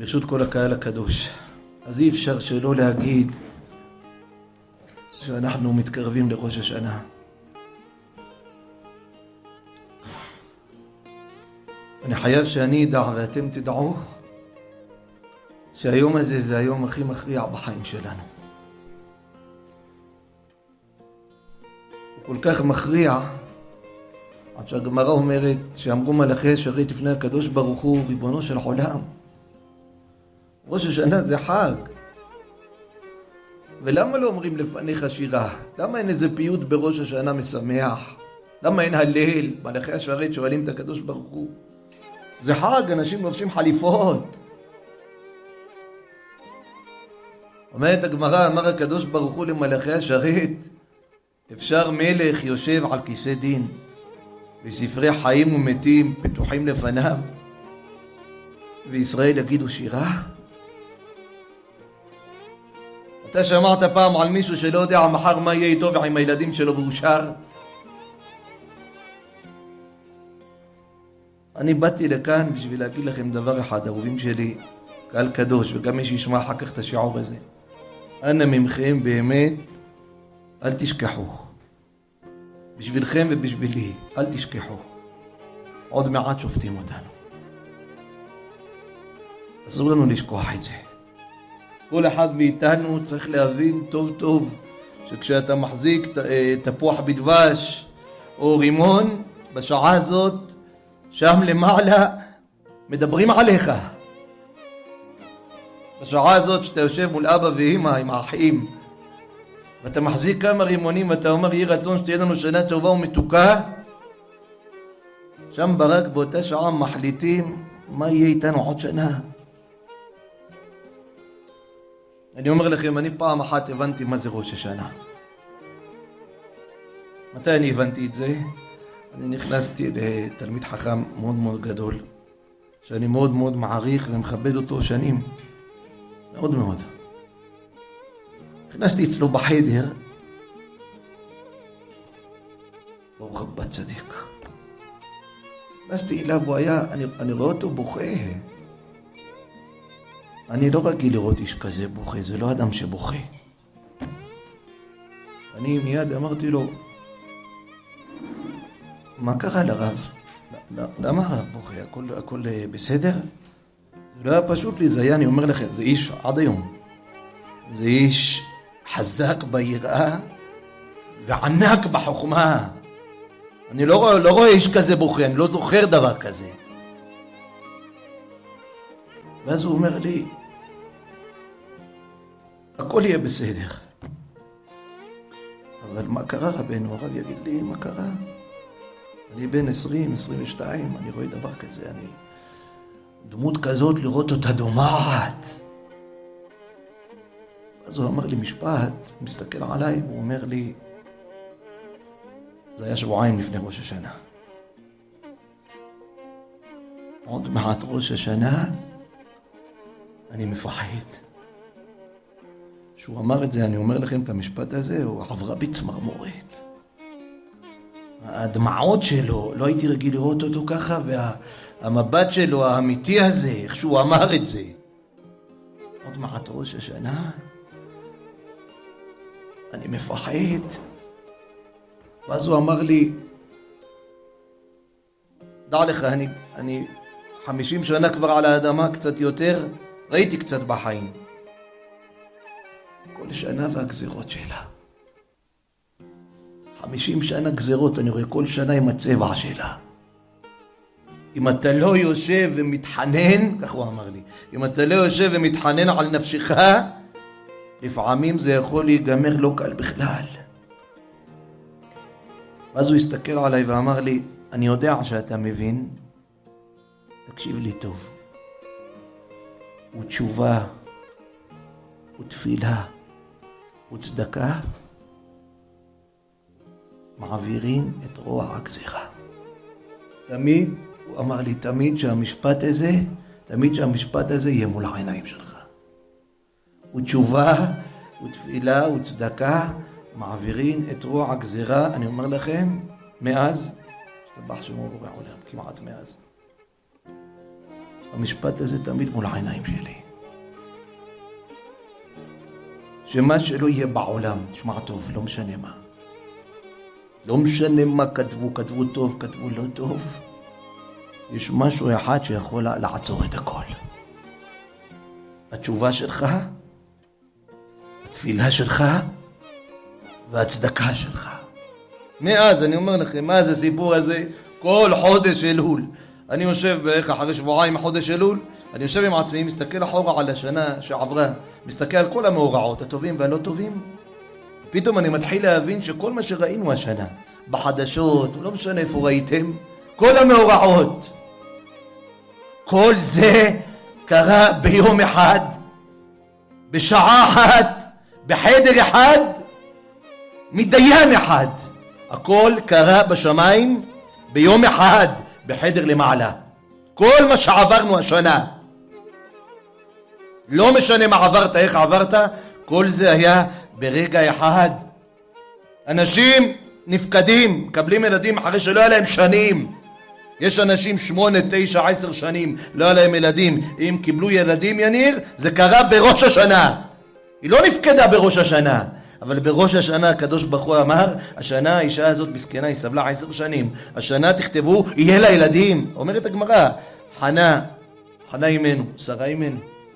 ברשות כל הקהל הקדוש, אז אי אפשר שלא להגיד שאנחנו מתקרבים לראש השנה. אני חייב שאני אדע ואתם תדעו שהיום הזה זה היום הכי מכריע בחיים שלנו. הוא כל כך מכריע עד שהגמרא אומרת שאמרו מלאכי שרת לפני הקדוש ברוך הוא ריבונו של עולם, ראש השנה זה חג, ולמה לא אומרים לפניך שירה? למה אין איזה פיוט בראש השנה משמח? למה אין הלל? מלאכי השרת שואלים את הקדוש ברוך הוא, זה חג, אנשים לובשים חליפות. אומרת הגמרא, אמר הקדוש ברוך הוא למלאכי השרת, אפשר מלך יושב על כיסא דין וספרי חיים ומתים פתוחים לפניו וישראל יגידו שירה? אתה שמעת פעם על מישהו שלא יודע מחר מה יהיה איתו ועם הילדים שלו והוא שר? אני באתי לכאן בשביל להגיד לכם דבר אחד, אהובים שלי, קהל קדוש, וגם מי שישמע אחר כך את השיעור הזה, אנא ממכם באמת, אל תשכחו. בשבילכם ובשבילי, אל תשכחו. עוד מעט שופטים אותנו. אסור לנו לשכוח את זה. כל אחד מאיתנו צריך להבין טוב טוב, שכשאתה מחזיק תפוח בדבש או רימון, בשעה הזאת, שם למעלה מדברים עליך. בשעה הזאת שאתה יושב מול אבא ואמא עם האחים ואתה מחזיק כמה רימונים ואתה אומר יהי רצון שתהיה לנו שנה טובה ומתוקה, שם ברק באותה שעה מחליטים מה יהיה איתנו עוד שנה. אני אומר לכם, אני פעם אחת הבנתי מה זה ראש השנה. מתי אני הבנתי את זה? אני נכנסתי לתלמיד חכם מאוד מאוד גדול, שאני מאוד מאוד מעריך ומכבד אותו שנים, מאוד מאוד. נכנסתי אצלו בחדר, ברוך הבא צדיק. נכנסתי אליו, הוא היה, אני רואה אותו בוכה. אני לא רגיל לראות איש כזה בוכה, זה לא אדם שבוכה. אני מיד אמרתי לו, מה קרה לרב? למה הרב בוכה? הכל בסדר? זה לא היה פשוט לי, זה היה, אני אומר לכם, זה איש עד היום. זה איש חזק ביראה וענק בחוכמה. אני לא רואה איש כזה בוכה, אני לא זוכר דבר כזה. ואז הוא אומר לי, הכל יהיה בסדר. אבל מה קרה רבנו? הרב יגיד לי, מה קרה? אני בן 20, 22, אני רואה דבר כזה, אני דמות כזאת לראות אותה דומעת. אז הוא אמר לי משפט, הוא מסתכל עליי, הוא אומר לי, זה היה שבועיים לפני ראש השנה. עוד מעט ראש השנה, אני מפחד. כשהוא אמר את זה, אני אומר לכם את המשפט הזה, הוא עברה בצמרמורת. הדמעות שלו, לא הייתי רגיל לראות אותו ככה, והמבט שלו האמיתי הזה, איך שהוא אמר את זה. עוד מעט ראש השנה, אני מפחד. ואז הוא אמר לי, דע לך, אני 50 שנה כבר על האדמה, קצת יותר, ראיתי קצת בחיים. כל שנה והגזירות שלה. 50 שנה גזירות, אני רואה כל שנה עם הצבע שלה. אם אתה לא יושב ומתחנן, כך הוא אמר לי, אם אתה לא יושב ומתחנן על נפשך, לפעמים זה יכול להיגמר לא קל בכלל. ואז הוא הסתכל עליי ואמר לי, אני יודע שאתה מבין, תקשיב לי טוב. ותשובה, ותפילה, וצדקה, מעבירים את רוע הגזירה. תמיד, הוא אמר לי, תמיד שהמשפט הזה יהיה מול העיניים שלך. ותשובה, ותפילה, וצדקה, מעבירים את רוע הגזירה. אני אומר לכם, מאז, השתבח שמו בורא עולם, כמעט מאז. המשפט הזה תמיד מול העיניים שלי. שמה שלא יהיה בעולם, תשמע טוב, לא משנה מה. לא משנה מה כתבו, כתבו טוב, כתבו לא טוב. יש משהו אחד שיכול לעצור את הכל. התשובה שלך, התפילה שלך, והצדקה שלך. מאז, אני אומר לכם, מאז הסיפור הזה, כל חודש אלול. אני יושב בערך אחרי שבועיים חודש אלול, אני יושב עם עצמי, מסתכל אחורה על השנה שעברה, מסתכל על כל המאורעות, הטובים והלא טובים. פתאום אני מתחיל להבין שכל מה שראינו השנה, בחדשות, לא משנה איפה ראיתם, כל המאורעות, כל זה קרה ביום אחד, בשעה אחת, בחדר אחד, מדיין אחד. הכל קרה בשמיים ביום אחד, בחדר למעלה. כל מה שעברנו השנה, לא משנה מה עברת, איך עברת, כל זה היה ברגע אחד. אנשים נפקדים, מקבלים ילדים אחרי שלא היה להם שנים. יש אנשים 8, 9, 10 שנים לא היה להם ילדים. אם קיבלו ילדים, יניר, זה קרה בראש השנה. היא לא נפקדה בראש השנה, אבל בראש השנה הקדוש ברוך הוא אמר, השנה האישה הזאת מסכנה, היא סבלה 10 שנים, השנה תכתבו, יהיה לה ילדים. אומרת הגמרא, חנה אימנו, שרה אימנו,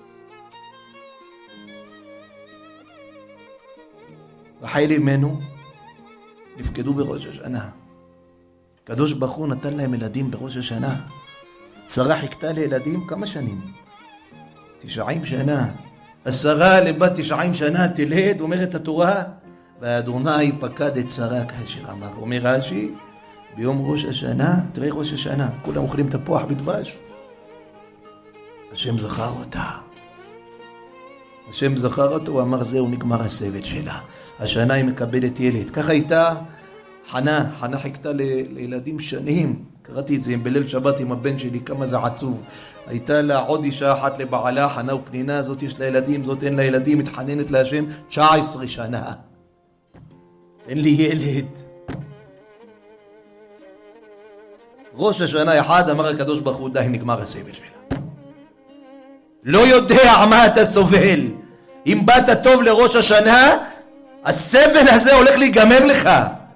רחל אימנו, נפקדו בראש השנה. הקדוש ברוך הוא נתן להם ילדים בראש השנה. שרה חיכתה לילדים כמה שנים? 90 שנה. השרה לבת 90 שנה תלד, אומרת התורה, והאדוני פקד את שרה כאשר אמר. אומר רש"י, ביום ראש השנה, תראה ראש השנה, כולם אוכלים תפוח בדבש. השם זכר אותה. השם זכר אותו, הוא אמר זהו, נגמר הסבל שלה. השנה היא מקבלת ילד. ככה הייתה חנה חיכתה לילדים שנים. קראתי את זה בליל שבת עם הבן שלי, כמה זה עצוב. הייתה לה עוד אישה אחת לבעלה, חנה ופנינה, זאת יש לה ילדים, זאת אין לה ילדים, מתחננת להשם 19 שנה. אין לי ילד. ראש השנה אחד אמר הקדוש ברוך הוא, די, נגמר הסבל שלה. לא יודע מה אתה סובל. אם באת טוב לראש השנה, הסבל הזה הולך להיגמר לך.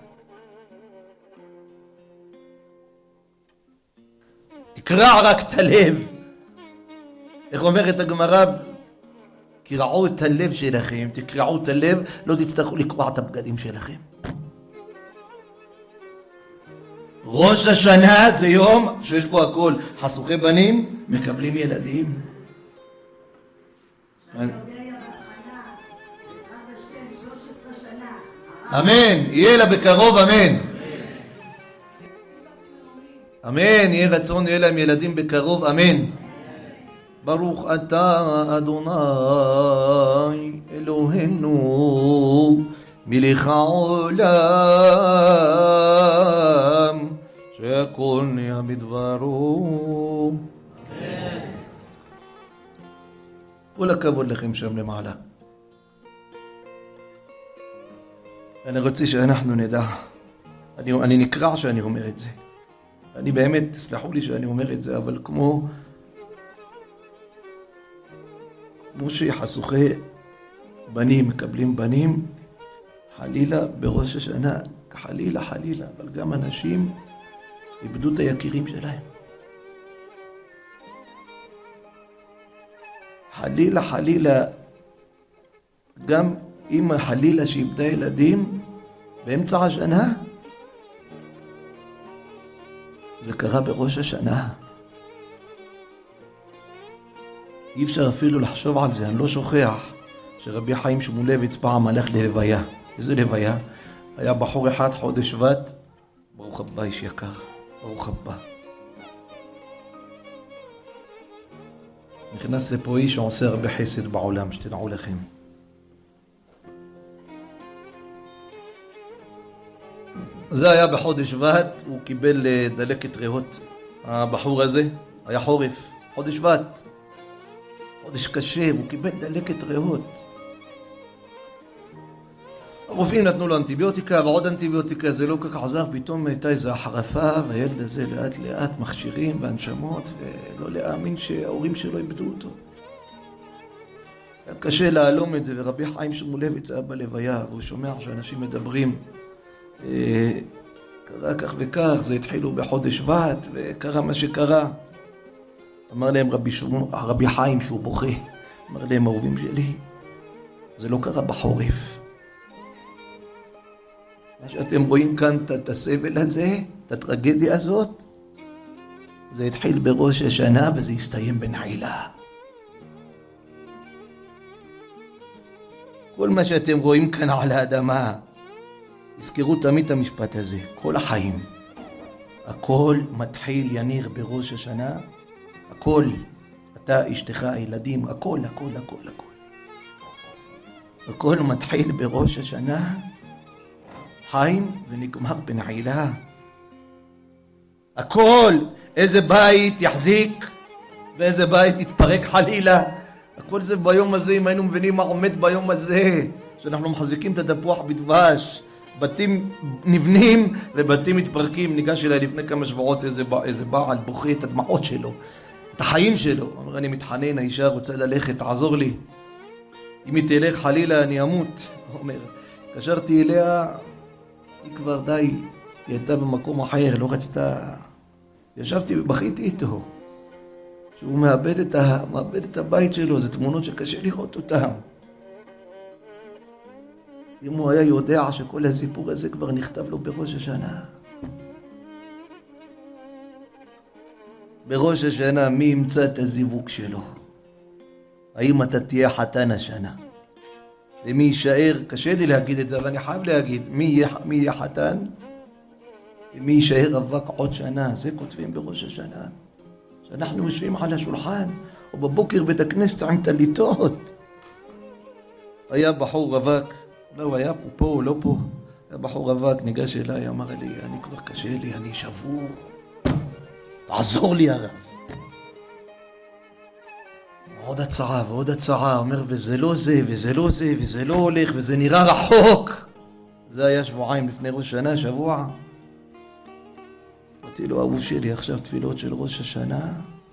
תקרע רק את הלב. איך אומרת הגמרא? קרעו את הלב שלכם, תקרעו את הלב, לא תצטרכו לקרוע את הבגדים שלכם. ראש השנה זה יום שיש בו הכל. חסוכי בנים מקבלים ילדים. אמן, יהיה לה בקרוב, אמן. אמן, יהיה רצון, יהיה להם ילדים בקרוב, אמן. ברוך אתה אדוני אלוהינו מלך העולם שהכל נהיה בדברו. כל הכבוד לכם שם למעלה. אני רוצה שאנחנו נדע, אני נקרע שאני אומר את זה. אני באמת, סלחו לי שאני אומר את זה, אבל כמו שחסוכי בנים מקבלים בנים, חלילה בראש השנה, חלילה, אבל גם אנשים איבדו את היקירים שלהם. חלילה, גם אמא חלילה שאיבדה ילדים באמצע השנה, זה קרה בראש השנה. אי אפשר אפילו לחשוב על זה. אני לא שוכח שרבי חיים שמואלביץ פעם הלך ללוויה. איזה לוויה? היה בחור אחד חודש שבט. ברוך הבא איש יקר, ברוך הבא. נכנס לפה איש שעושה הרבה חסד בעולם, שתדעו לכם. זה היה בחודש שבט, הוא קיבל דלקת ריאות. הבחור הזה היה חורף, חודש שבט, חודש קשה, הוא קיבל דלקת ריאות. הרופאים נתנו לו אנטיביוטיקה ועוד אנטיביוטיקה, זה לא כל כך עזר, פתאום הייתה איזו החרפה, והילד הזה לאט לאט מכשירים והנשמות, ולא להאמין שההורים שלו איבדו אותו. היה קשה להעלום את זה, ורבי חיים שמואלביץ היה בלוויה, והוא שומע שאנשים מדברים, קרה כך וכך, זה התחילו בחודש שבט, וקרה מה שקרה. אמר להם רבי חיים שהוא בוכה, אמר להם אהובים שלי, זה לא קרה בחורף. מה שאתם רואים כאן, את הסבל הזה, את הטרגדיה הזאת, זה התחיל בראש השנה וזה הסתיים בנעילה. כל מה שאתם רואים כאן על האדמה, תזכרו תמיד את המשפט הזה, כל החיים. הכל מתחיל יניר בראש השנה, הכל, אתה, אשתך, הילדים, הכל, הכל, הכל, הכל. הכל מתחיל בראש השנה, חיים ונגמר בנעילה. הכל, איזה בית יחזיק ואיזה בית יתפרק חלילה. הכל זה ביום הזה, אם היינו מבינים מה עומד ביום הזה, שאנחנו מחזיקים את התפוח בדבש, בתים נבנים ובתים מתפרקים. ניגש אליי לפני כמה שבועות איזה בעל בוכה את הדמעות שלו, את החיים שלו. אומר, אני מתחנן, האישה רוצה ללכת, תעזור לי. אם היא תלך חלילה אני אמות. אומר, קשרתי אליה, היא כבר די, היא הייתה במקום אחר, לא רצתה. ישבתי ובכיתי איתו. שהוא מאבד את הבית שלו, זה תמונות שקשה לראות אותם. אם הוא היה יודע שכל הסיפור הזה כבר נכתב לו בראש השנה. בראש השנה מי ימצא את הזיווג שלו? האם אתה תהיה חתן השנה? ומי יישאר, קשה לי להגיד את זה, אבל אני חייב להגיד, מי יהיה חתן? ומי יישאר אבק עוד שנה? זה כותבים בראש השנה. שאנחנו יושבים על השולחן, או בבוקר בית הכנסת עם טליתות. היה בחור רווק, לא, הוא היה פה או לא פה. היה בחור רווק, ניגש אליי, אמר לי, אני כבר קשה לי, אני שבור. תעזור לי הרב. עוד הצעה ועוד הצעה, אומר, וזה לא זה, וזה לא זה, וזה לא הולך, וזה נראה רחוק. זה היה שבועיים לפני ראש השנה, שבוע. אמרתי לו, אהוב שלי, עכשיו תפילות של ראש השנה.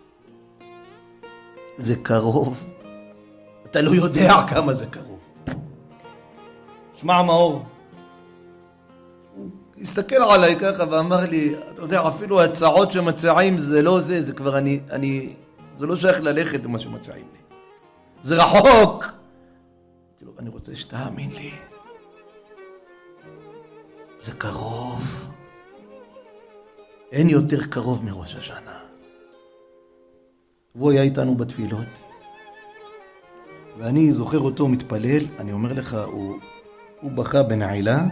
זה קרוב. אתה לא יודע כמה זה קרוב. שמע מאור. הוא הסתכל עליי ככה ואמר לי, אתה יודע, אפילו הצעות שמציעים זה לא זה, זה כבר זה לא שייך ללכת למה שמציעים לי. זה רחוק. אמרתי לו, אני רוצה שתאמין לי. זה קרוב. אין יותר קרוב מראש השנה. והוא היה איתנו בתפילות. ואני זוכר אותו מתפלל, אני אומר לך, הוא בכה בנעילה.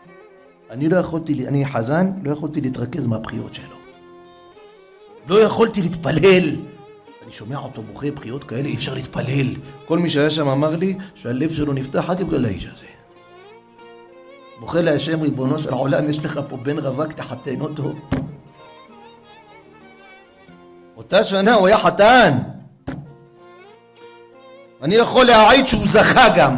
אני חזן, לא יכולתי להתרכז מהבחיות שלו. לא יכולתי להתפלל. אני שומע אותו בוכה בחיות כאלה, אי אפשר להתפלל. כל מי שהיה שם אמר לי שהלב שלו נפתח רק בגלל האיש הזה. בוכה להשם ריבונו של העולם, יש לך פה בן רווק, תחתן אותו. אותה שנה הוא היה חתן. אני יכול להעיד שהוא זכה גם.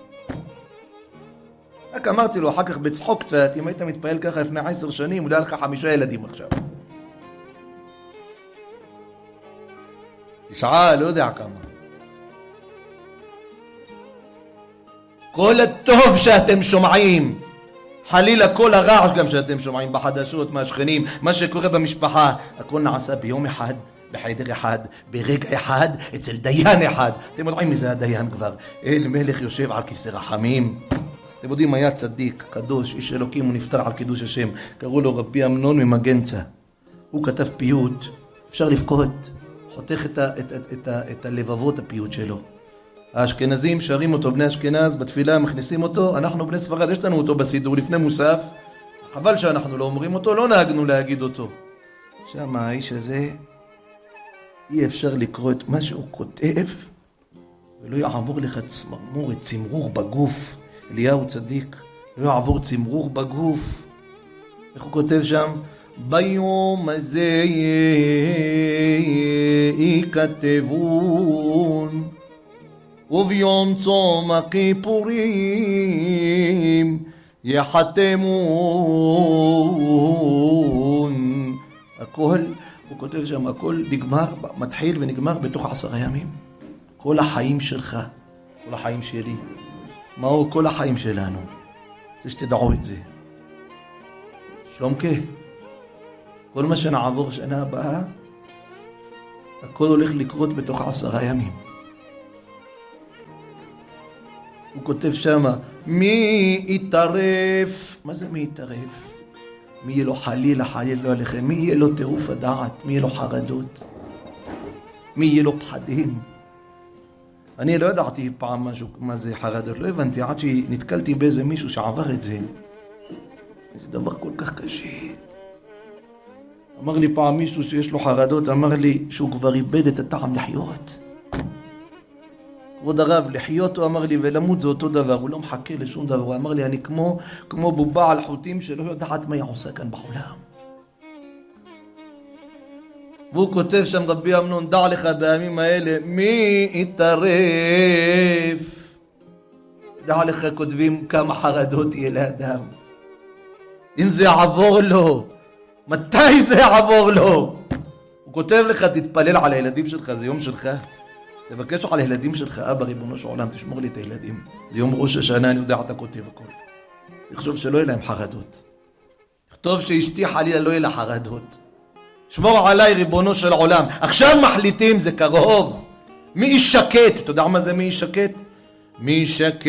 רק אמרתי לו אחר כך בצחוק קצת, אם היית מתפעל ככה לפני 10 שנים, אולי לך 5 ילדים עכשיו. תשעה, לא יודע כמה. כל הטוב שאתם שומעים, חלילה כל הרעש גם שאתם שומעים בחדשות מהשכנים, מה שקורה במשפחה, הכל נעשה ביום אחד, בחדר אחד, ברגע אחד, אצל דיין אחד. אתם יודעים מי זה הדיין כבר? אל מלך יושב על כיסא רחמים. אתם יודעים, היה צדיק, קדוש, איש אלוקים, הוא נפטר על קידוש השם. קראו לו רבי אמנון ממגנצה. הוא כתב פיוט, אפשר לבכות, חותך את הלבבות הפיוט שלו. האשכנזים שרים אותו, בני אשכנז, בתפילה מכניסים אותו, אנחנו בני ספרד, יש לנו אותו בסידור לפני מוסף, חבל שאנחנו לא אומרים אותו, לא נהגנו להגיד אותו. שם האיש הזה, אי אפשר לקרוא את מה שהוא כותב, ולא יעבור לך צמרור בגוף. אליהו צדיק, לא יעבור צמרור בגוף. איך הוא כותב שם? ביום הזה ייכתבון וביום צום הכיפורים יחתמון. הכל, הוא כותב שם, הכל נגמר, מתחיל ונגמר בתוך 10 ימים. כל החיים שלך, כל החיים שלי, מהו כל החיים שלנו? זה שתדעו את זה. שלומקה, כל מה שנעבור שנה הבאה, הכל הולך לקרות בתוך 10 ימים. הוא כותב שמה, מי יתערף? מה זה מי יתערף? מי יהיה לו חלילה לא עליכם? מי יהיה לו טירוף הדעת? מי יהיה לו חרדות? מי יהיה לו פחדים? אני לא ידעתי פעם משהו, מה זה חרדות, לא הבנתי, עד שנתקלתי באיזה מישהו שעבר את זה. זה דבר כל כך קשה. אמר לי פעם מישהו שיש לו חרדות, אמר לי שהוא כבר איבד את הטעם לחיות. כבוד הרב, לחיות, הוא אמר לי, ולמות זה אותו דבר, הוא לא מחכה לשום דבר. הוא אמר לי, אני כמו בובה על חוטים שלא יודעת מה היא עושה כאן בעולם. והוא כותב שם, רבי אמנון, דע לך בימים האלה, מי יתערף? דע לך, כותבים כמה חרדות יהיה לאדם. אם זה יעבור לו, מתי זה יעבור לו? הוא כותב לך, תתפלל על הילדים שלך, זה יום שלך. תבקש על הילדים שלך, אבא ריבונו של עולם, תשמור לי את הילדים. זה יום ראש השנה, אני יודע, אתה כותב הכל. תחשוב שלא יהיה להם חרדות. תכתוב שאשתי חלילה לא יהיה לה חרדות. שמור עליי ריבונו של עולם. עכשיו מחליטים, זה קרוב. מי ישקט? אתה יודע מה זה מי ישקט? מי ישקט?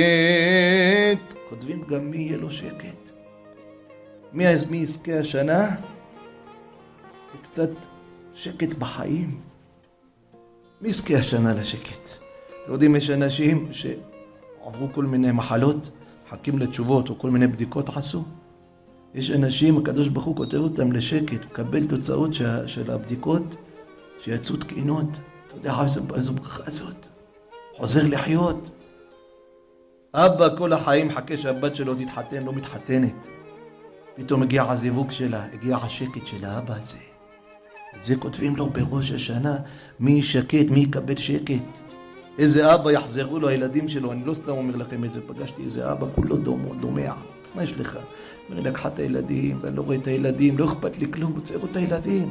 כותבים גם מי יהיה לו שקט. מי יזכה השנה? קצת שקט בחיים. מי יזכה השנה לשקט? אתם יודעים, יש אנשים שעברו כל מיני מחלות, חכים לתשובות או כל מיני בדיקות עשו. יש אנשים, הקדוש ברוך הוא כותב אותם לשקט, הוא קבל תוצאות של הבדיקות שיצאו תקינות. אתה יודע איזו ברכה הזאת? חוזר לחיות. אבא כל החיים חכה שהבת שלו תתחתן, לא מתחתנת. פתאום הגיע הזיווג שלה, הגיע השקט של האבא הזה. את זה כותבים לו בראש השנה, מי שקט, מי יקבל שקט. איזה אבא יחזרו לו הילדים שלו, אני לא סתם אומר לכם את זה, פגשתי איזה אבא, כולו דומע. מה יש לך? אומר, לקחה את הילדים, ואני לא רואה את הילדים, לא אכפת לי כלום, רוצה לראות את הילדים.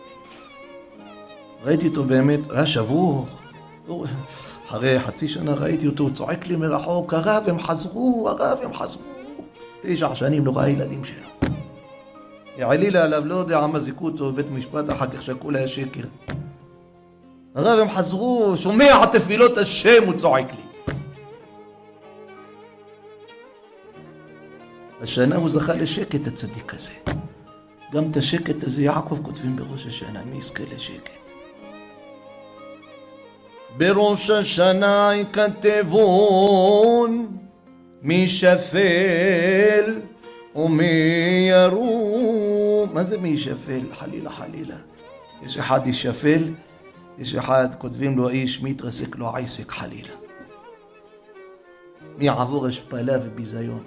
ראיתי אותו באמת, היה שבור. אחרי חצי שנה ראיתי אותו, הוא צועק לי מרחוק, הרב הם חזרו. 9 שנים לא ראה הילדים שלו. העלילה עליו, לא יודע מה זיקו אותו בבית משפט, אחר כך שהכל היה שקר. הרב הם חזרו, שומע תפילות השם, הוא צועק לי. השנה הוא זכה לשקט הצדיק הזה. גם את השקט הזה יעקב כותבים בראש השנה, מי יזכה לשקט? בראש השנה יכתבון מי שפל ומי ירום. מה זה מי ישפל? חלילה. יש אחד ישפל, יש אחד כותבים לו איש מי יתרסק לו עסק חלילה. מי יעבור השפלה וביזיון.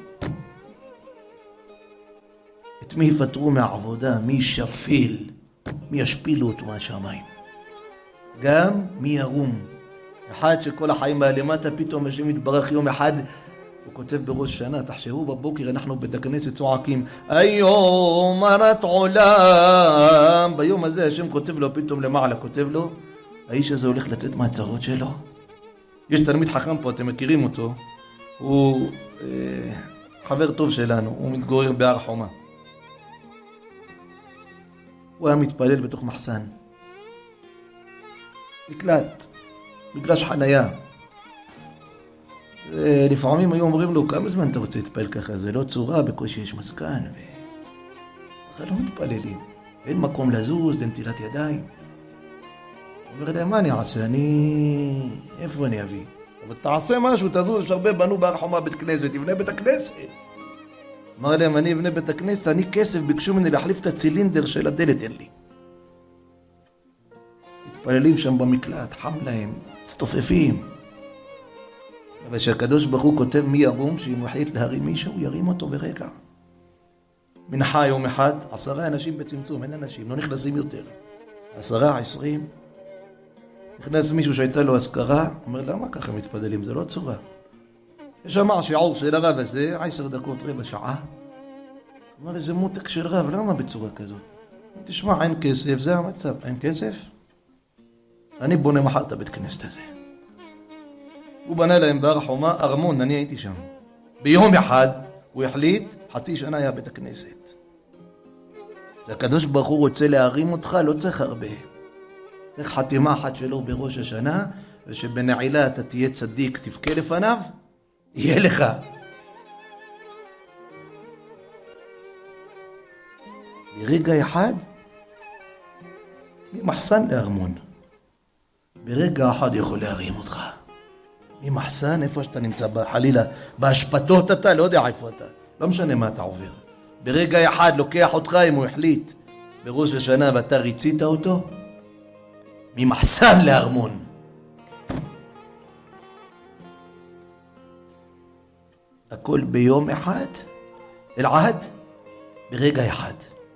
את מי יפטרו מהעבודה, מי ישפל, מי ישפילו אותו מהשמיים. גם מי ירום. אחד שכל החיים למטה, פתאום השם יתברך יום אחד, הוא כותב בראש שנה, תחשבו בבוקר, אנחנו בית הכנסת צועקים, היום הרת עולם. ביום הזה השם כותב לו, פתאום למעלה כותב לו, האיש הזה הולך לצאת מהצרות שלו. יש תלמיד חכם פה, אתם מכירים אותו, הוא חבר טוב שלנו, הוא מתגורר בהר חומה. הוא היה מתפלל בתוך מחסן. מקלט, מגרש חנייה. לפעמים היו אומרים לו, כמה זמן אתה רוצה להתפלל ככה? זה לא צורה, בקושי יש מזגן. ככה לא מתפללים. אין מקום לזוז, לנטילת ידיים. הוא אומר להם, מה אני אעשה? איפה אני אביא? אבל תעשה משהו, תזוז, יש הרבה בנו בהר חומה בית כנסת, ותבנה בית הכנסת. אמר להם, אני אבנה בית הכנסת, אני כסף, ביקשו ממני להחליף את הצילינדר של הדלת, אין לי. מתפללים שם במקלט, חם להם, מצטופפים. אבל שהקדוש ברוך הוא כותב מי ירום, שאם הוא החליט להרים מישהו, ירים אותו ברגע. מנחה יום אחד, 10 אנשים בצמצום, אין אנשים, לא נכנסים יותר. 10, 20, נכנס מישהו שהייתה לו אזכרה, אומר, למה ככה מתפדלים? זה לא צורה. יש אמר שיעור של הרב הזה, 10 דקות, רבע שעה. אומר, איזה מותק של רב, למה בצורה כזאת? תשמע, אין כסף, זה המצב, אין כסף? אני בונה מחר את הבית כנסת הזה. הוא בנה להם בהר החומה, ארמון, אני הייתי שם. ביום אחד הוא החליט, חצי שנה היה בית הכנסת. הקדוש ברוך הוא רוצה להרים אותך, לא צריך הרבה. צריך חתימה אחת שלו בראש השנה, ושבנעילה אתה תהיה צדיק, תבכה לפניו, יהיה לך. ברגע אחד, ממחסן לארמון. ברגע אחד יכול להרים אותך. ממחסן, איפה שאתה נמצא, חלילה, בהשפטות אתה, לא יודע איפה אתה. לא משנה מה אתה עובר. ברגע אחד לוקח אותך, אם הוא החליט בראש השנה ואתה ריצית אותו, ממחסן לארמון. הכל ביום אחד, אלעד, ברגע אחד.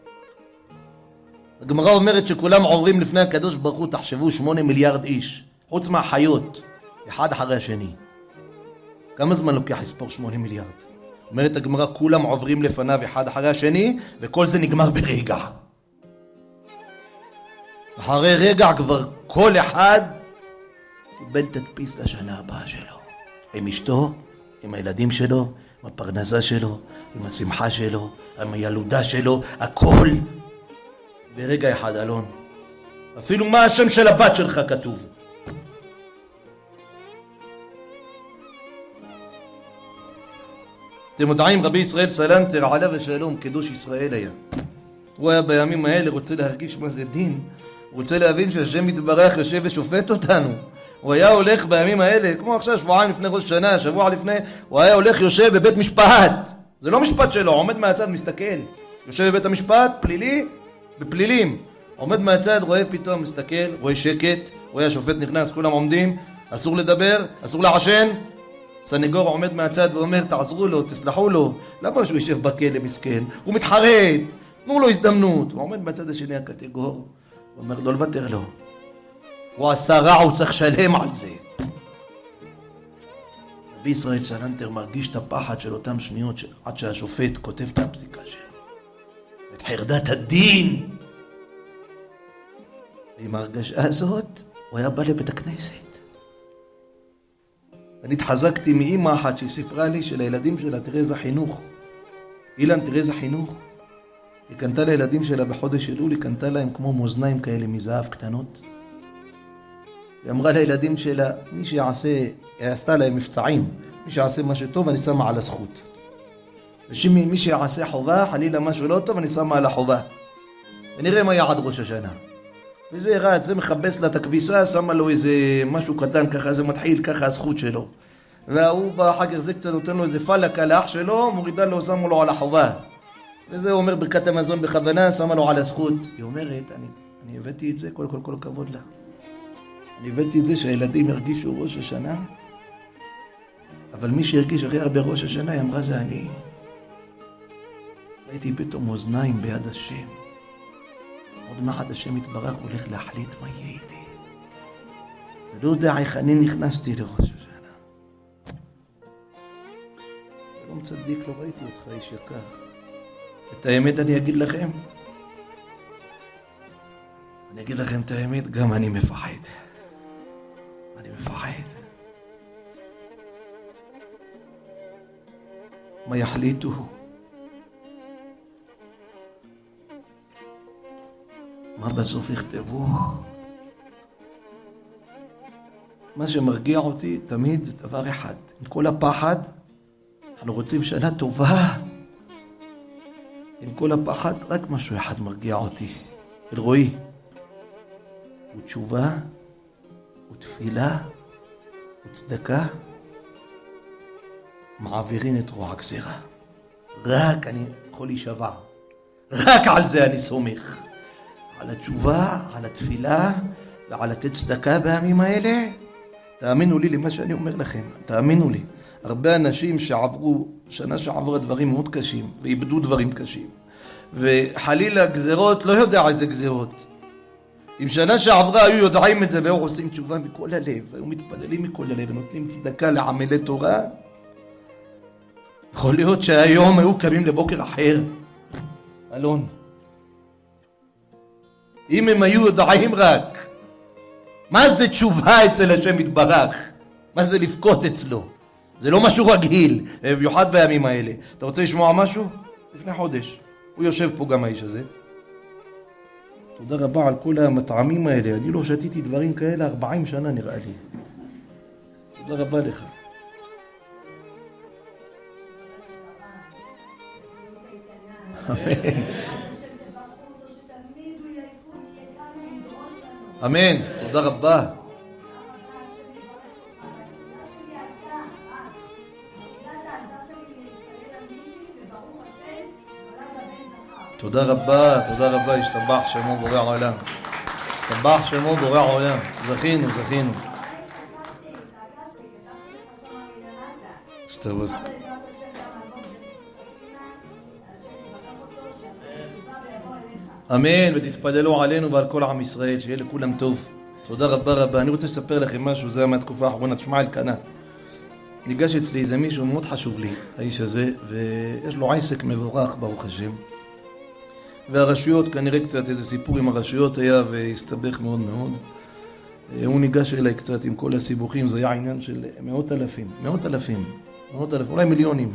הגמרא אומרת שכולם עוברים לפני הקדוש ברוך הוא, תחשבו 8 מיליארד איש, חוץ מהחיות, אחד אחרי השני. כמה זמן לוקח לספור 8 מיליארד? אומרת הגמרא, כולם עוברים לפניו אחד אחרי השני, וכל זה נגמר ברגע. אחרי רגע כבר כל אחד קיבל תדפיס לשנה הבאה שלו. עם אשתו, עם הילדים שלו, עם הפרנסה שלו, עם השמחה שלו, עם הילודה שלו, הכל ברגע אחד, אלון. אפילו מה השם של הבת שלך כתוב. אתם יודעים, רבי ישראל סלנטר, עליו השלום, קדוש ישראל היה. הוא היה בימים האלה, רוצה להרגיש מה זה דין. הוא רוצה להבין שהשם יתברך יושב ושופט אותנו. הוא היה הולך בימים האלה, כמו עכשיו שבועיים לפני ראש שנה, שבוע לפני, הוא היה הולך יושב בבית משפט. זה לא משפט שלו, עומד מהצד, מסתכל. יושב בבית המשפט, פלילי, בפלילים. עומד מהצד, רואה פתאום, מסתכל, רואה שקט, רואה השופט נכנס, כולם עומדים, אסור לדבר, אסור לעשן. סנגור עומד מהצד ואומר, תעזרו לו, תסלחו לו. למה שהוא יושב בכלא מסכן? הוא מתחרט, תנו לו הזדמנות. הוא עומד בצד השני הקטגור, הוא אומר, לא לוותר לו. הוא עשה רע, הוא צריך שלם על זה. רבי ישראל סלנטר מרגיש את הפחד של אותם שניות עד שהשופט כותב את הפסיקה שלו. את חרדת הדין. ועם ההרגשה הזאת, הוא היה בא לבית הכנסת. אני התחזקתי מאמא אחת שסיפרה לי שלילדים שלה תראה איזה חינוך. אילן, תראה איזה חינוך. היא קנתה לילדים שלה בחודש אלול, היא קנתה להם כמו מאזניים כאלה מזהב קטנות. היא אמרה לילדים שלה, מי שיעשה, היא עשתה להם מבצעים, מי שיעשה משהו טוב אני שמה על הזכות. ומי שיעשה חובה, חלילה משהו לא טוב, אני שמה על החובה. ונראה מה יעד ראש השנה. וזה רץ, זה מחבס לה את הכביסה, שמה לו איזה משהו קטן ככה, זה מתחיל ככה הזכות שלו. והוא באחר כך זה קצת נותן לו איזה פלקה לאח שלו, מורידה לו, שמה לו על החובה. וזה אומר ברכת המזון בכוונה, שמה לו על הזכות. היא אומרת, אני הבאתי את זה, כל הכבוד לה. אני הבאתי את זה שהילדים ירגישו ראש השנה, אבל מי שירגיש הכי הרבה ראש השנה, היא אמרה, זה אני. ראיתי פתאום אוזניים ביד השם. עוד מעט השם יתברך הולך להחליט מה יהיה איתי. ולא יודע איך אני נכנסתי לראש השנה. שלום צדיק, לא ראיתי אותך איש יקר. את האמת אני אגיד לכם. אני אגיד לכם את האמת, גם אני מפחד. אני מפחד. מה יחליטו? מה בסוף יכתבו? מה שמרגיע אותי תמיד זה דבר אחד. עם כל הפחד, אנחנו רוצים שנה טובה. עם כל הפחד, רק משהו אחד מרגיע אותי. אלרועי, ותשובה, ותפילה, וצדקה, מעבירים את רוע הגזירה. רק אני יכול להישבע. רק על זה אני סומך. על התשובה, על התפילה, ועל לתת צדקה בימים האלה. תאמינו לי למה שאני אומר לכם. תאמינו לי. הרבה אנשים שעברו, שנה שעברה דברים מאוד קשים, ואיבדו דברים קשים. וחלילה גזירות, לא יודע איזה גזירות. אם שנה שעברה היו יודעים את זה והיו עושים תשובה מכל הלב, היו מתפללים מכל הלב ונותנים צדקה לעמלי תורה, יכול להיות שהיום היו קמים לבוקר אחר. אלון, אם הם היו יודעים רק מה זה תשובה אצל השם יתברך, מה זה לבכות אצלו, זה לא משהו רגיל, במיוחד בימים האלה. אתה רוצה לשמוע משהו? לפני חודש הוא יושב פה גם האיש הזה, תודה רבה על כל המטעמים האלה, אני לא שתיתי דברים כאלה 40 שנה נראה לי, תודה רבה לך. אמן. אמן, תודה רבה. תודה רבה, תודה רבה, השתבח שמו בורא העולם. השתבח שמו בורא העולם. זכינו, זכינו. שתבוסק. אמן, ותתפללו עלינו ועל כל עם ישראל, שיהיה לכולם טוב. תודה רבה רבה. אני רוצה לספר לכם משהו, זה מהתקופה האחרונה, תשמע אלקנה. ניגש אצלי איזה מישהו מאוד חשוב לי, האיש הזה, ויש לו עסק מבורך ברוך השם. והרשויות, כנראה קצת איזה סיפור עם הרשויות היה והסתבך מאוד מאוד. הוא ניגש אליי קצת עם כל הסיבוכים, זה היה עניין של מאות אלפים, אולי מיליונים.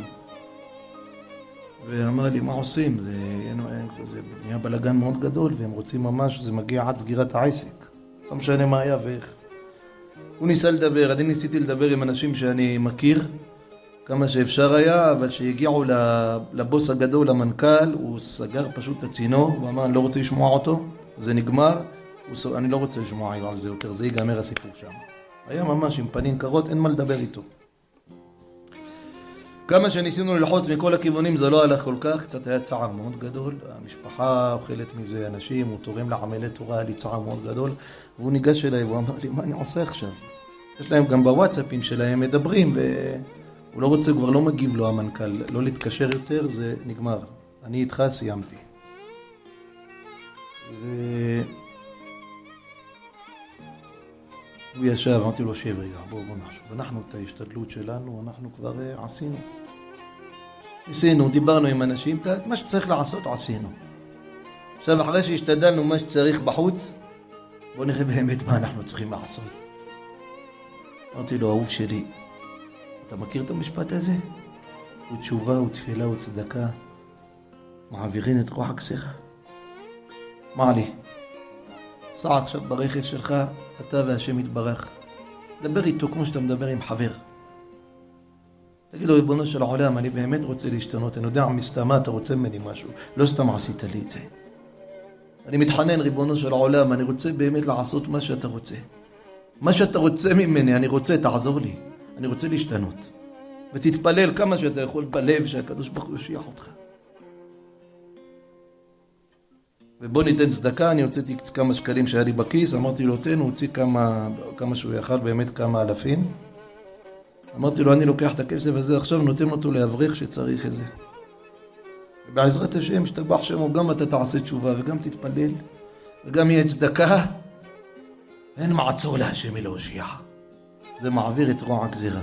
ואמר לי, מה עושים? זה נהיה בלגן מאוד גדול, והם רוצים ממש, זה מגיע עד סגירת העסק. לא משנה מה היה ואיך. הוא ניסה לדבר, אני ניסיתי לדבר עם אנשים שאני מכיר, כמה שאפשר היה, אבל שהגיעו לבוס הגדול, למנכ"ל, הוא סגר פשוט את הצינור, הוא אמר, אני לא רוצה לשמוע אותו, זה נגמר, אני לא רוצה לשמוע על זה יותר, זה ייגמר הסיפור שם. היה ממש עם פנים קרות, אין מה לדבר איתו. כמה שניסינו ללחוץ מכל הכיוונים זה לא הלך כל כך, קצת היה צער מאוד גדול, המשפחה אוכלת מזה אנשים, הוא תורם לעמלי תורה, היה לי צער מאוד גדול, והוא ניגש אליי והוא אמר לי, מה אני עושה עכשיו? יש להם גם בוואטסאפים שלהם מדברים, והוא לא רוצה, כבר לא מגיב לו המנכ"ל, לא להתקשר יותר, זה נגמר, אני איתך סיימתי. הוא ישב, אמרתי לו, שב רגע, בוא נחשוב. אנחנו את ההשתדלות שלנו, אנחנו כבר עשינו. ניסינו, דיברנו עם אנשים, מה שצריך לעשות, עשינו. עכשיו, אחרי שהשתדלנו מה שצריך בחוץ, בוא נראה באמת מה אנחנו צריכים לעשות. אמרתי לו, אהוב שלי, אתה מכיר את המשפט הזה? הוא תשובה, הוא תפילה, הוא צדקה. מעבירים את רוח הכסך. מה לי? סע עכשיו ברכב שלך, אתה והשם יתברך. דבר איתו כמו שאתה מדבר עם חבר. תגיד לו, ריבונו של העולם, אני באמת רוצה להשתנות. אני יודע, מסתמה, אתה רוצה ממני משהו. לא סתם עשית לי את זה. אני מתחנן, ריבונו של העולם, אני רוצה באמת לעשות מה שאתה רוצה. מה שאתה רוצה ממני, אני רוצה, תעזור לי. אני רוצה להשתנות. ותתפלל כמה שאתה יכול בלב שהקדוש ברוך הוא יושיע אותך. ובוא ניתן צדקה, אני הוצאתי כמה שקלים שהיה לי בכיס, אמרתי לו, תן, הוא הוציא כמה שהוא יכל, באמת כמה אלפים. אמרתי לו, אני לוקח את הכסף הזה עכשיו, נותן אותו לאברך שצריך את זה. ובעזרת השם, שתבח שמו, גם אתה תעשה תשובה וגם תתפלל, וגם יהיה צדקה, אין מעצור להשם אלוהושיע. זה מעביר את רוע הגזירה.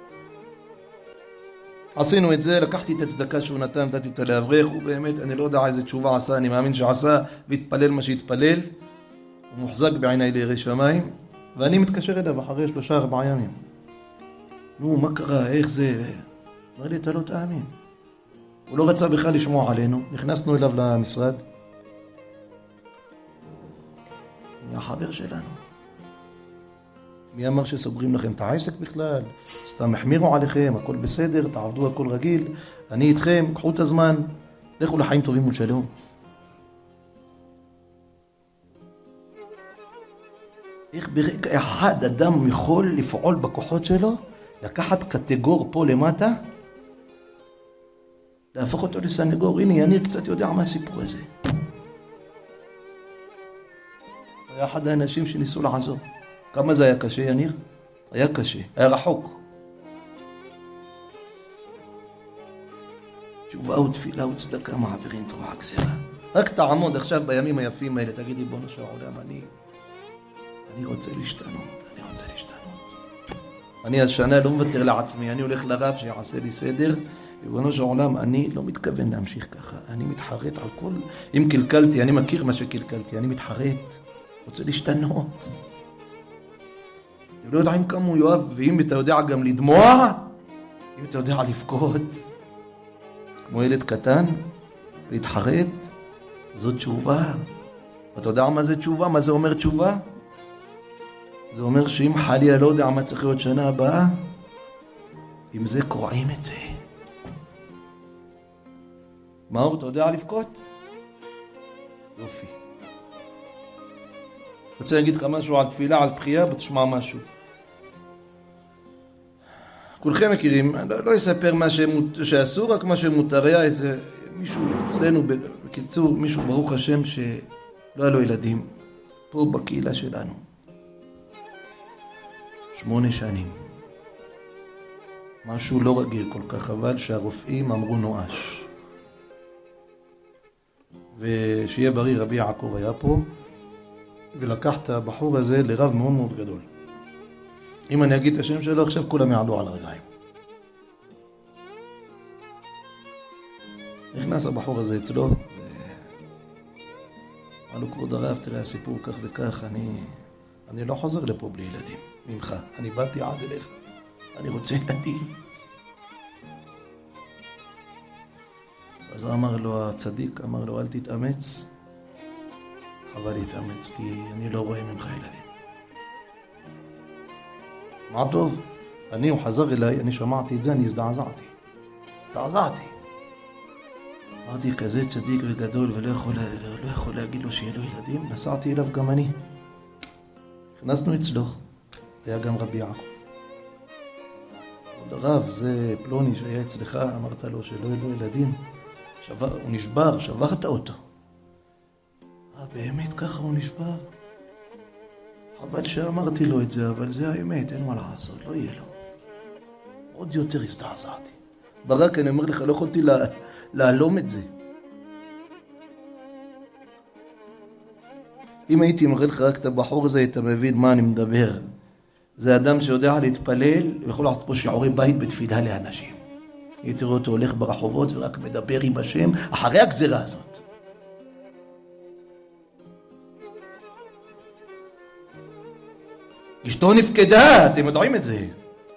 עשינו את זה, לקחתי את הצדקה שהוא נתן, נתתי אותה לאברך, הוא באמת, אני לא יודע איזה תשובה עשה, אני מאמין שעשה, והתפלל מה שהתפלל, הוא מוחזק בעיניי לירא שמיים, ואני מתקשר אליו אחרי 3-4 ימים. נו, מה קרה, איך זה? אמר לי, אתה לא תאמין. הוא לא רצה בכלל לשמוע עלינו, נכנסנו אליו למשרד. הוא החבר שלנו. מי אמר שסוגרים לכם את העסק בכלל? סתם החמירו עליכם, הכל בסדר, תעבדו הכל רגיל, אני איתכם, קחו את הזמן, לכו לחיים טובים ולשלום. איך ברגע אחד אדם יכול לפעול בכוחות שלו, לקחת קטגור פה למטה, להפוך אותו לסנגור. הנה, יניר קצת יודע מה הסיפור הזה. היה אחד האנשים שניסו לעזור. כמה זה היה קשה, יניר? היה קשה, היה רחוק. תשובה ותפילה וצדקה מעבירים את רוע הגזירה. רק תעמוד עכשיו בימים היפים האלה, תגיד ריבונו של העולם, אני אני רוצה להשתנות. אני השנה לא מוותר לעצמי, אני הולך לרב שיעשה לי סדר. ריבונו של עולם, אני לא מתכוון להמשיך ככה. אני מתחרט על כל... אם קלקלתי, אני מכיר מה שקלקלתי, אני מתחרט. רוצה להשתנות. אתם לא יודעים כמה הוא יואב, ואם אתה יודע גם לדמוע, אם אתה יודע לבכות, כמו ילד קטן, להתחרט, זו תשובה. ואתה יודע מה זה תשובה? מה זה אומר תשובה? זה אומר שאם חלילה לא יודע מה צריך להיות שנה הבאה, עם זה קוראים את זה. מאור, אתה יודע לבכות? יופי. רוצה להגיד לך משהו על תפילה, על בחייה, ותשמע משהו. כולכם מכירים, לא אספר מה שאסור, רק מה שמותר. היה איזה מישהו אצלנו, בקיצור, מישהו ברוך השם שלא היה לו ילדים, פה בקהילה שלנו. 8 שנים. משהו לא רגיל כל כך, אבל שהרופאים אמרו נואש. ושיהיה בריא, רבי יעקב היה פה, ולקח את הבחור הזה לרב מאוד מאוד גדול. אם אני אגיד את השם שלו, עכשיו כולם יעדו על הרגליים. נכנס הבחור הזה אצלו, אמר לו, כבוד הרב, תראה הסיפור כך וכך, אני לא חוזר לפה בלי ילדים, ממך. אני באתי עד אליך, אני רוצה ילדים. אז הוא אמר לו, הצדיק, אמר לו, אל תתאמץ. חבל להתאמץ, כי אני לא רואה ממך ילדים. מה טוב? הוא חזר אליי, אני שמעתי את זה, אני הזדעזעתי. אמרתי, כזה צדיק וגדול ולא יכול להגיד לו שיהיה לו ילדים, נסעתי אליו גם אני. נכנסנו אצלו, היה גם רבי יעקב. עוד הרב, זה פלוני שהיה אצלך, אמרת לו שלא יהיו לו ילדים. הוא נשבר, שברת אותו. באמת ככה הוא נשבר? חבל שאמרתי לו את זה, אבל זה האמת, אין מה לעשות, לא יהיה לו. עוד יותר הסתעזעתי. ברק, אני אומר לך, לא יכולתי להלום את זה. אם הייתי מראה לך רק את הבחור הזה, אתה מבין מה אני מדבר. זה אדם שיודע להתפלל, הוא יכול לעשות פה שיעורי בית בתפילה לאנשים. הייתי רואה אותו הולך ברחובות ורק מדבר עם השם אחרי הגזירה הזאת. אשתו נפקדה, אתם יודעים את זה.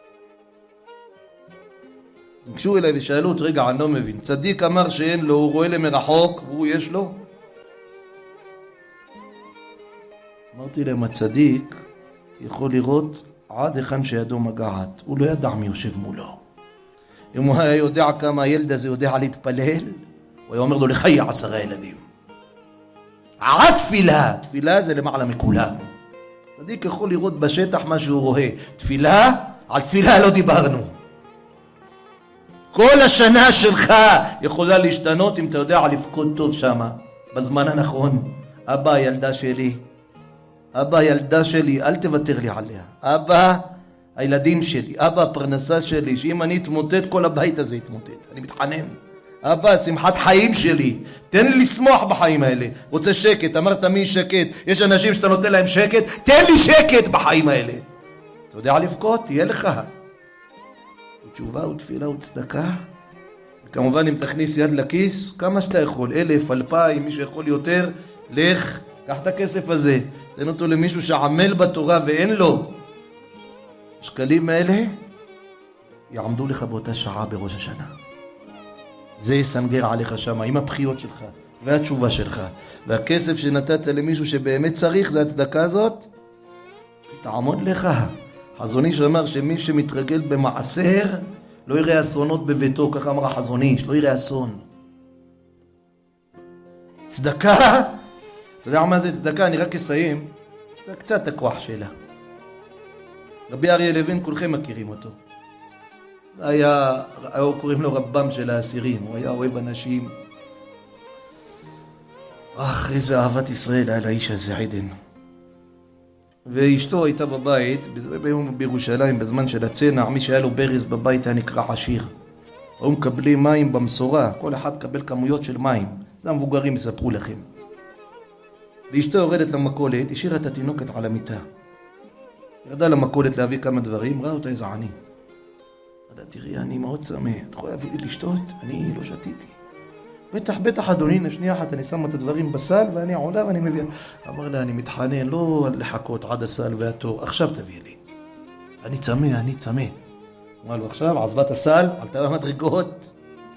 ניגשו אליי ושאלו את רגע, אני לא מבין. צדיק אמר שאין לו, הוא רואה למרחוק, והוא יש לו. אמרתי להם, הצדיק יכול לראות עד היכן שידו מגעת. הוא לא ידע מי יושב מולו. אם הוא היה יודע כמה הילד הזה יודע להתפלל, הוא היה אומר לו לחי 10 ילדים. תפילה זה למעלה מכולם. צדיק יכול לראות בשטח מה שהוא רואה. על תפילה לא דיברנו. כל השנה שלך יכולה להשתנות אם אתה יודע לבכות טוב שמה, בזמן הנכון. אבא, ילדה שלי, אל תוותר לי עליה. אבא, הילדים שלי, אבא, הפרנסה שלי, שאם אני אתמוטט, כל הבית הזה יתמוטט. אני מתחנן. אבא, שמחת חיים שלי, תן לי לשמוח בחיים האלה. רוצה שקט, אמרת מי שקט? יש אנשים שאתה נותן להם שקט, תן לי שקט בחיים האלה. אתה יודע לבכות? תהיה לך. תשובה ותפילה וצדקה. וכמובן אם תכניס יד לכיס, כמה שאתה יכול, 1,000, 2,000, מי שיכול יותר, לך, קח את הכסף הזה, תן אותו למישהו שעמל בתורה ואין לו. השקלים האלה יעמדו לך באותה שעה בראש השנה. זה יסנגר עליך שמה, עם הבחיות שלך והתשובה שלך. והכסף שנתת למישהו שבאמת צריך, זה הצדקה הזאת, תעמוד לך. חזון איש אמר שמי שמתרגל במעשר לא יראה אסונות בביתו, ככה אמר החזון איש, לא יראה אסון. צדקה, אתה יודע מה זה צדקה? אני רק אסיים, זה קצת הכוח שלה. רבי אריה לוין, כולכם מכירים אותו. קוראים לו רבם של האסירים, הוא היה אוהב אנשים. איזה אהבת ישראל היה לאיש הזה, עדן. ואשתו הייתה בבית, בירושלים, בזמן של הצנע, מי שהיה לו ברז בבית היה נקרא עשיר. היו מקבלים מים במסורה, כל אחד קבל כמויות של מים. זה המבוגרים יספרו לכם. ואשתו יורדת למכולת, השאירה את התינוקת על המיטה. ירדה למכולת להביא כמה דברים, ראה אותה איזה עני. תראי, אני מאוד צמא, את יכולה להביא לי לשתות? אני לא שתיתי. בטח אדוני, שנייה אחת, אני שם את הדברים בסל ואני עולה ואני מביא. אמר לה, אני מתחנן, לא לחכות עד הסל והתור, עכשיו תביא לי. אני צמא. אמר לו, עכשיו עזבה את הסל, עלתה במדרגות.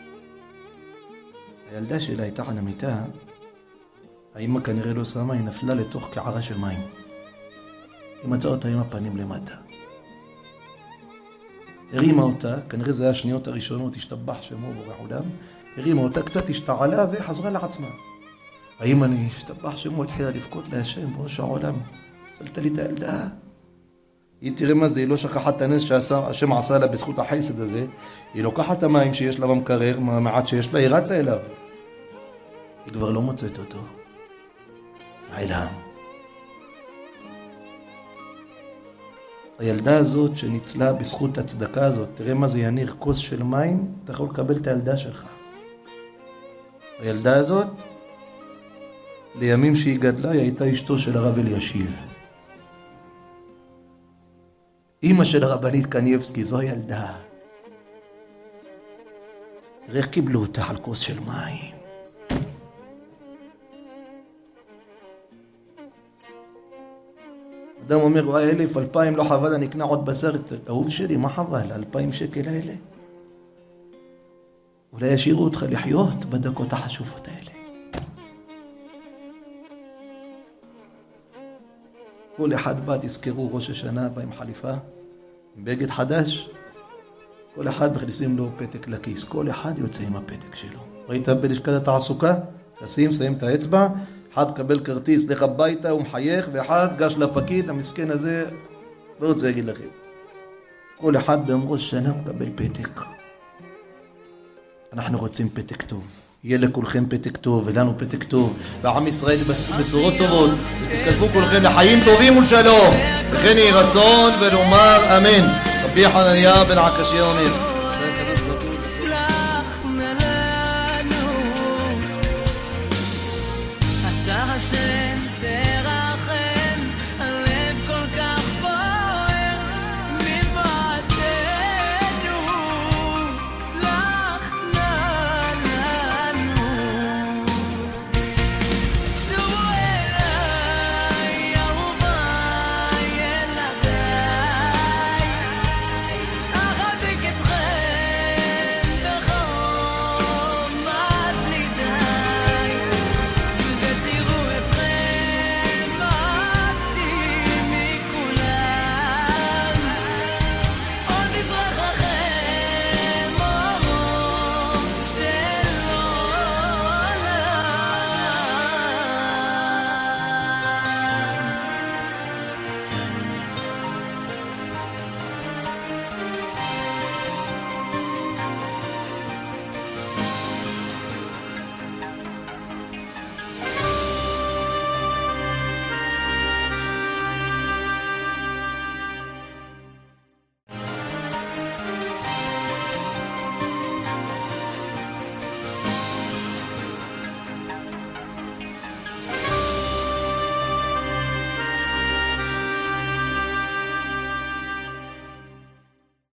הילדה שלה הייתה על המיטה, האמא כנראה לא שמה, היא נפלה לתוך קערה של מים. היא מצאה אותה עם הפנים למטה. הרימה אותה, כנראה זה היה השניות הראשונות, השתבח שמו בורא עולם, הרימה אותה, קצת השתעלה וחזרה לעצמה. האמא השתבח שמו, התחילה לבכות להשם, בראש העולם, צלת לי את הילדה. היא תראה מה זה, היא לא שכחת את הנס שהשם עשה לה בזכות החסד הזה, היא לוקחת את המים שיש לה במקרר, מעט שיש לה, היא רצה אליו. היא כבר לא מוצאת אותו. נעלם. הילדה הזאת שניצלה בזכות הצדקה הזאת, תראה מה זה יניר, כוס של מים, אתה יכול לקבל את הילדה שלך. הילדה הזאת, לימים שהיא גדלה, היא הייתה אשתו של הרב אלישיב. אמא של הרבנית קניבסקי, זו הילדה. תראה איך קיבלו אותה על כוס של מים. אדם אומר, וואי 1,000, 2,000 לא חבל, אני אקנה עוד בשר, אהוב שלי, מה חבל? 2,000 שקל האלה? אולי ישאירו אותך לחיות בדקות החשובות האלה. כל אחד בא, תזכרו, ראש השנה בא עם חליפה, עם בגד חדש, כל אחד מכניסים לו פתק לכיס, כל אחד יוצא עם הפתק שלו. ראית בלשכת התעסוקה? שמים את האצבע, אחד קבל כרטיס, לך הביתה, הוא מחייך, ואחד גש לפקיד, המסכן הזה, לא רוצה להגיד לכם. כל אחד ביום ראש השנה מקבל פתק. אנחנו רוצים פתק טוב. יהיה לכולכם פתק טוב, ולנו פתק טוב, ועם ישראל בצורות טובות, ותתקדמו כולכם לחיים טובים ולשלום, וכן יהי רצון ולומר אמן. רבי חנניה בן עקשיא אומר,